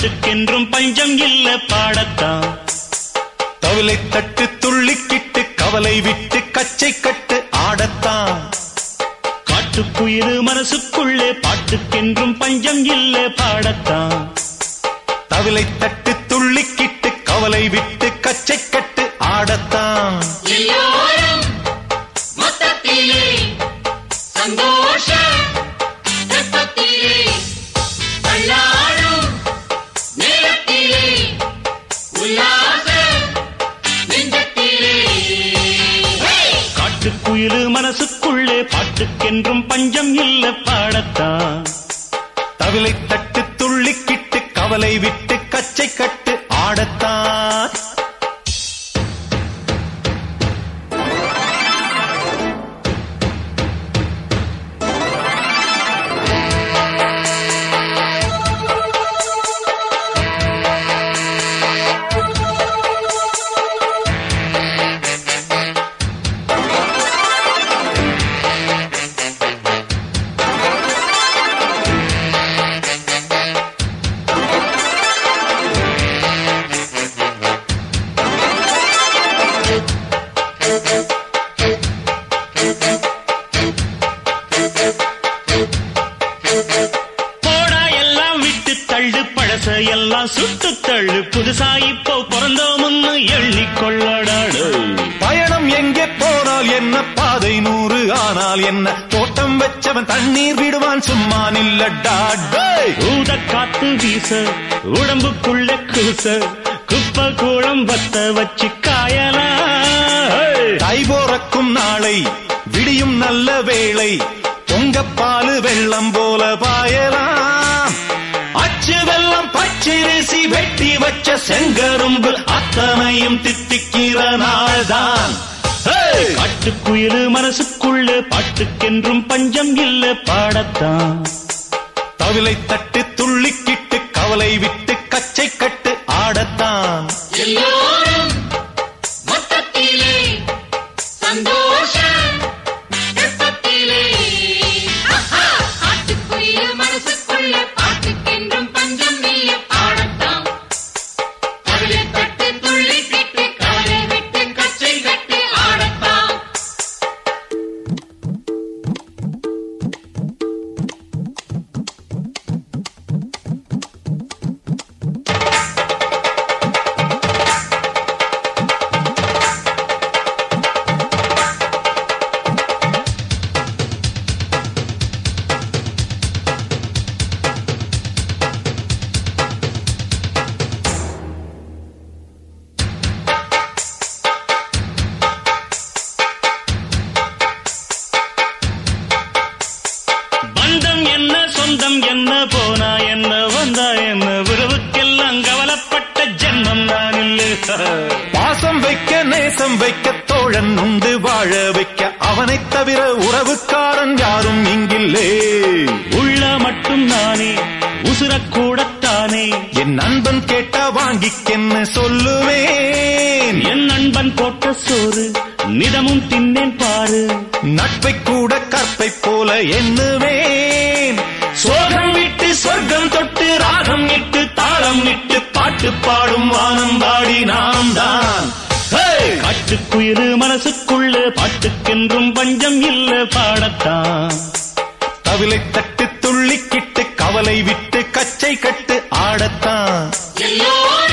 பாட்டுக்கென்றும் பஞ்சம் இல்ல பாடத்தான். தவிலை தட்டு துள்ளிக்கிட்டு கவலை விட்டு கச்சை கட்டு ஆடத்தான். காட்டுக்குயிரு மனசுக்குள்ளே பாட்டுக்கென்றும் பஞ்சம் இல்ல பாடத்தான். தவிலை தட்டு துள்ளிக்கிட்டு கவலை விட்டு கச்சை கட்டு ஆடத்தான். எல்லோரும் மொத்தத்திலே சந்தோஷ வெப்பத்திலே தள்ளாடும் நேரத்திலே உல்லாச நெஞ்சத்திலே. காட்டுக்குயிரு மனசுக்குள்ளே பாட்டுக்கென்றும் பஞ்சம் இல்ல பாடத்தான். தவிலை தட்டு துள்ளிக்கிட்டு கவலை விட்டு கச்சை கட்டு ஆடத்தான். எல்லாம் சுட்டு தள்ளு புதுசா இப்போ பிறந்தோம்னு எண்ணிக்கொள்ளடாடு. பயணம் எங்கே போனால் என்ன பாதை 100 ஆனால் என்ன தோட்டம் வச்சவன் தண்ணீர் விடுவான் சும்மா நில்லடா. ஊத காத்து வீச உடம்புக்குள்ள கூச குப்பை கூடம் வத்த வச்சு காயலா. தை போறக்கும் நாளை விடியும் நல்ல வேளை பொங்கப்பாலு வெள்ளம் போல பாயலாம். அச்சு வெள்ளம் பச்சரிசி வெட்டி வச்ச செங்கரும்பு அத்தனையும் தித்திக்கிற நாள்தான். காட்டுக்குயிரு மனசுக்குள்ள பாட்டுக்கென்றும் பஞ்சம் இல்ல பாடத்தான். தவிலை தட்டு துள்ளிக்கிட்டு கவலை விட்டு கச்சை கட்டு ஆடத்தான். எல்லோரும் மொத்தத்திலே சந்தோஷ வெப்பத்திலே காட்டுக்குயிரு மனசுக்குள்ள பாட்டுக்கென்றும் பஞ்சம் இல்ல பாடத்தான். தவிலை தட்டு துள்ளிக்கிட்டு கவலை விட்டு கச்சை கட்டு ஆடத்தான். சொந்தம் என்ன போனா என்ன வந்தா என்ன உறவுக்கெல்லாம் கவலைப்பட்ட ஜென்மம் நான் இல்ல. பாசம் வைக்க நேசம் வைக்க தோழன் உண்டு வாழ வைக்க அவனைத் தவிர உறவுக்காரன் யாரும் இங்கில்லே. உள்ள மட்டும் நானே உசுரக்கூடத்தானே என் நண்பன் கேட்டா வாங்கிக்கென்னு சொல்லுவேன். என் நண்பன் போட்ட சோறு நிதமும் தின்னேன் பாரு. நட்பை கூட கற்பை போல எண்ணுவேன். சோகம் விட்டு சொர்க்கம் தொட்டு ராகம் இட்டு தாளம் இட்டு பாட்டு பாடும் வானம் பாடி நாம் தான். காட்டுக்குயிரு மனசுக்குள்ள பாட்டுக்கென்றும் பஞ்சம் இல்ல பாடத்தான். தவிலை தட்டு துள்ளிக்கிட்டு கவலை விட்டு கச்சை கட்டு ஆடத்தான். எல்லோரும்